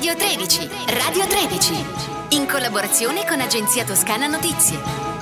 Radio 13, Radio 13, in collaborazione con Agenzia Toscana Notizie.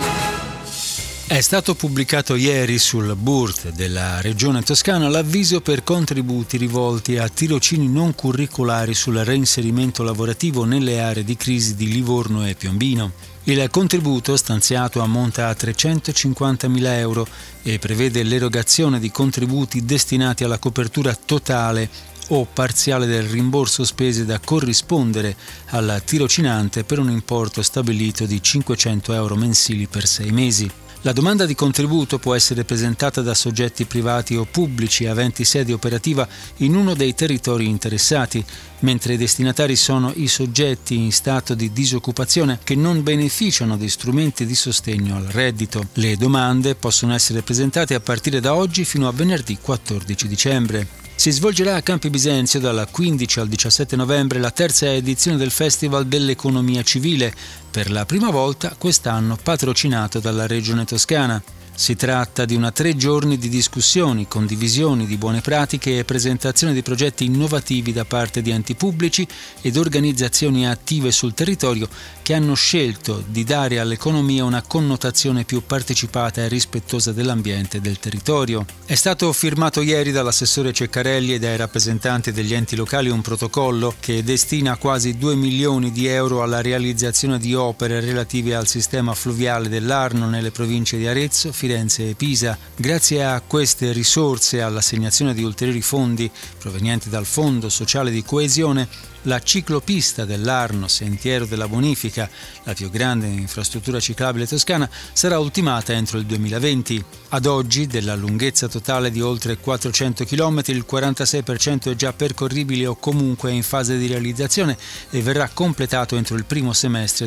È stato pubblicato ieri sul BURT della Regione Toscana l'avviso per contributi rivolti a tirocini non curricolari sul reinserimento lavorativo nelle aree di crisi di Livorno e Piombino. Il contributo stanziato ammonta a 350.000 euro e prevede l'erogazione di contributi destinati alla copertura totale o parziale del rimborso spese da corrispondere al tirocinante per un importo stabilito di 500 euro mensili per 6 mesi. La domanda di contributo può essere presentata da soggetti privati o pubblici aventi sede operativa in uno dei territori interessati, mentre i destinatari sono i soggetti in stato di disoccupazione che non beneficiano di strumenti di sostegno al reddito. Le domande possono essere presentate a partire da oggi fino a venerdì 14 dicembre. Si svolgerà a Campi Bisenzio dal 15 al 17 novembre la terza edizione del Festival dell'Economia Civile, per la prima volta quest'anno patrocinato dalla Regione Toscana. Si tratta di 3 giorni di discussioni, condivisioni di buone pratiche e presentazione di progetti innovativi da parte di enti pubblici ed organizzazioni attive sul territorio che hanno scelto di dare all'economia una connotazione più partecipata e rispettosa dell'ambiente e del territorio. È stato firmato ieri dall'assessore Ceccarelli e dai rappresentanti degli enti locali un protocollo che destina quasi 2 milioni di euro alla realizzazione di opere relative al sistema fluviale dell'Arno nelle province di Arezzo, Firenze e Pisa. Grazie a queste risorse e all'assegnazione di ulteriori fondi provenienti dal Fondo Sociale di Coesione, la ciclopista dell'Arno, Sentiero della Bonifica, la più grande infrastruttura ciclabile toscana, sarà ultimata entro il 2020. Ad oggi, della lunghezza totale di oltre 400 km, il 46% è già percorribile o comunque è in fase di realizzazione e verrà completato entro il primo semestre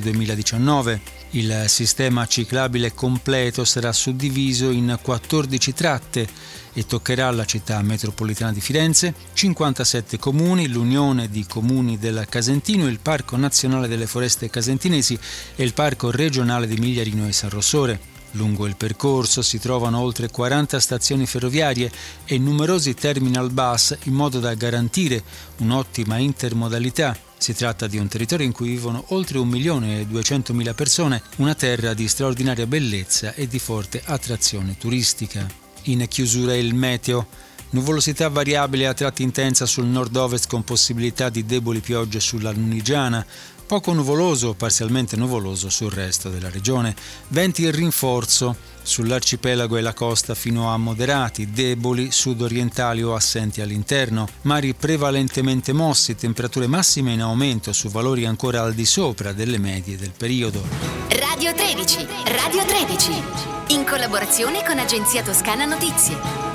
2019. Il sistema ciclabile completo sarà suddiviso in 14 tratte e toccherà la città metropolitana di Firenze, 57 comuni, l'Unione di Comuni del Casentino, il Parco Nazionale delle Foreste Casentinesi e il Parco Regionale di Migliarino e San Rossore. Lungo il percorso si trovano oltre 40 stazioni ferroviarie e numerosi terminal bus in modo da garantire un'ottima intermodalità. Si tratta di un territorio in cui vivono oltre 1.200.000 persone, una terra di straordinaria bellezza e di forte attrazione turistica. In chiusura il meteo. Nuvolosità variabile a tratti intensa sul nord-ovest con possibilità di deboli piogge sulla Lunigiana, poco nuvoloso o parzialmente nuvoloso sul resto della regione. Venti in rinforzo sull'arcipelago e la costa fino a moderati, deboli, sud-orientali o assenti all'interno. Mari prevalentemente mossi, temperature massime in aumento su valori ancora al di sopra delle medie del periodo. Radio 13, Radio 13, in collaborazione con Agenzia Toscana Notizie.